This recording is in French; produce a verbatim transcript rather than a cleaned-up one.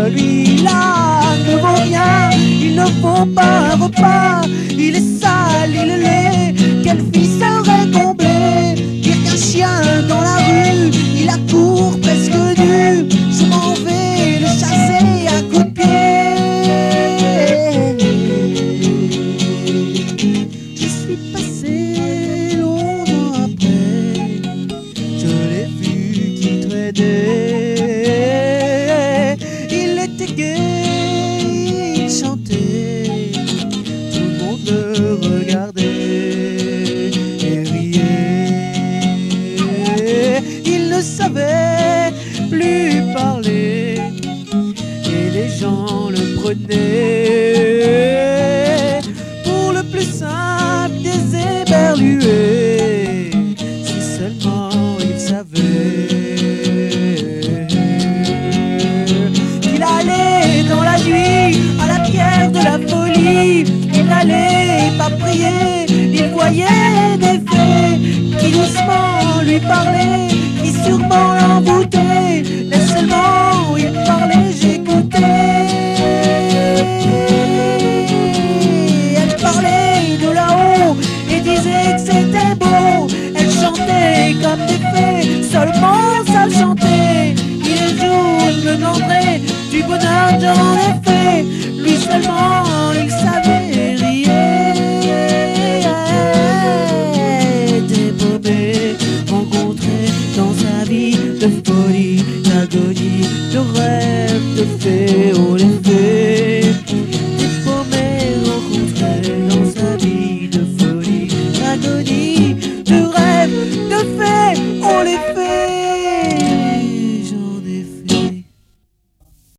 celui-là ne vaut rien, il ne vaut pas un repas, il est sale, il est laid, quelle vie serait comblée? Pire qu'un chien dans la rue, il accourt presque nu, je m'en vais le chasser à coups de pied. Je suis passé longtemps après, je l'ai vu qui traînait, il était gai, il chantait, tout le monde le regardait et riait. Il ne savait plus parler et les gens le prenaient pour le plus simple des éberlués. Si seulement il savait qu'il allait dans la nuit à la pierre de la folie, il n'allait pas prier, il voyait des fées qui doucement lui parlaient, qui sûrement l'envoûtaient, mais seulement il parlait, j'écoutais. Elle parlait de là-haut et disait que c'était beau, elle chantait comme des fées, seulement ça le chantait. Il est jour, je me demanderais du bonheur j'en ai fait, lui seulement il savait rier. Des bobets rencontrés dans sa vie de folie, d'agonie, de rêve, de fée, oh les